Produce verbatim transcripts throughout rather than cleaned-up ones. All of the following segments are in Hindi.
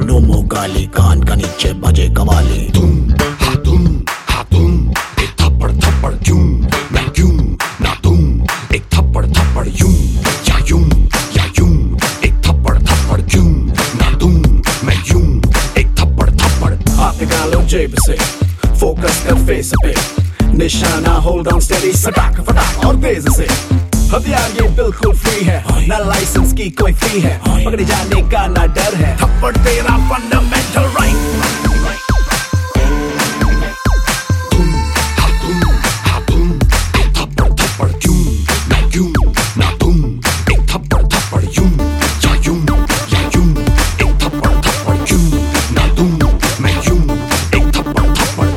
नोमो गाली, कान का नीचे बजे कवाली। तुम हाँ तुम हाँ तुम, एक थप्पड़ थप्पड़ क्यों, मैं क्यों ना तुम, एक थप्पड़ थप्पड़ यूं या यूं या यूं, एक थप्पड़ थप्पड़ क्यों ना तुम, मैं यूं, एक थप्पड़ थप्पड़। हाथ निकालो जेब से, फोकस कर फेस पे, निशाना होल्ड ऑन स्टेडी, सटाक फटाक और तेज से। हथियार ये बिल्कुल फ्री है, ना लाइसेंस की कोई फी है, पकड़े जाने का ना डर है, थप्पड़ तेरा फंडामेंटल राइट। तुम हाँ तुम हाँ तुम, एक थप्पड़ थप्पड़ क्यों, मैं क्यों ना तुम, एक थप्पड़ थप्पड़ यूं या यूं या यूं, एक थप्पड़ थप्पड़ क्यों ना तुम, मैं यूं, एक थप्पड़ थप्पड़।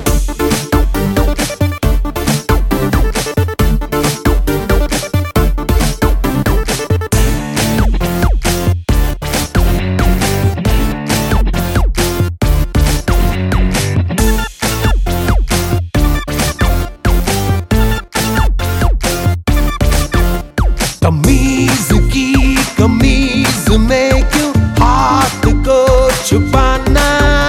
तमीज की कमीज में क्यों हाथ को छुपाना,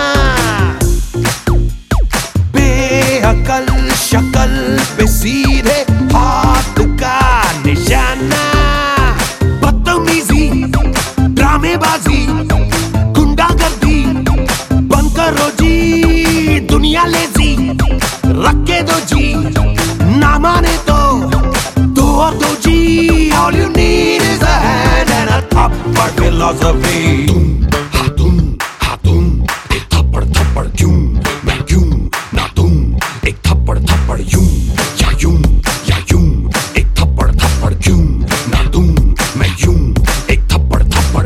बेअकल शक्ल पे सीधे हाथ का निशाना। बदतमीजी ड्रामेबाजी गुंडागर्दी बंद करो जी, दुनिया लेजी रख के दो जी, ना माने तो दो और दो जी। All you need is a hand and a thapad philosophy. तुम हाँ तुम हाँ तुम, एक थप्पड़ थप्पड़ क्यों, मैं क्यों ना तुम, एक थप्पड़ थप्पड़ यूं या यूं या यूं, एक थप्पड़ थप्पड़ क्यों ना तुम, मैं यूं, एक थप्पड़ थप्पड़।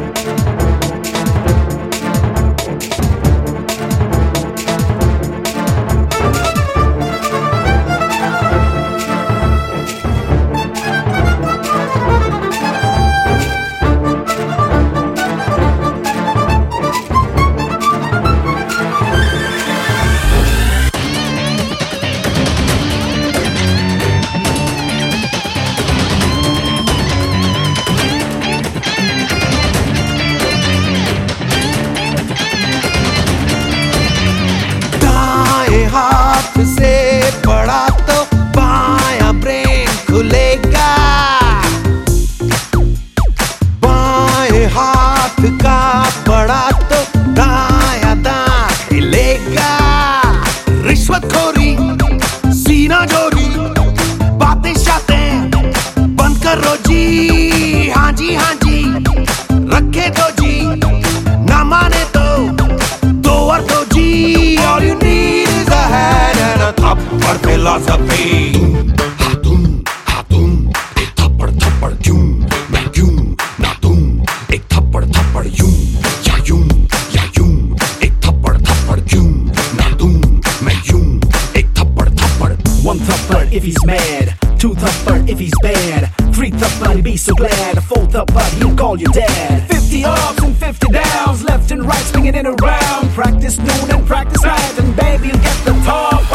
हाथ से पड़ा तो बायां ब्रेन खुलेगा, बाएं हाथ का पड़ा तो दायां दांत हिलेगा। रिश्वतखोरी सीना जोरी बातें शातें बंद करो जी, हाँ जी हाँ जी रखे दो जी, ना माने तो दो और दो जी। All you need is a hand and a thapad philosophy. तुम हाँ तुम हाँ तुम, एक थप्पड़ थप्पड़ क्यों, मैं क्यों ना तुम, एक थप्पड़ थप्पड़ यूं या यूं या यूं, एक थप्पड़ थप्पड़ क्यों ना तुम, मैं यूं, एक थप्पड़ थप्पड़। One thappad if he's mad, two thappad if he's bad, three thappad he'd be so glad, four thappad he'll call you dad. Fifty ups and fifty downs, left and right swinging it around, practice noon and practice night, and baby you'll get the top.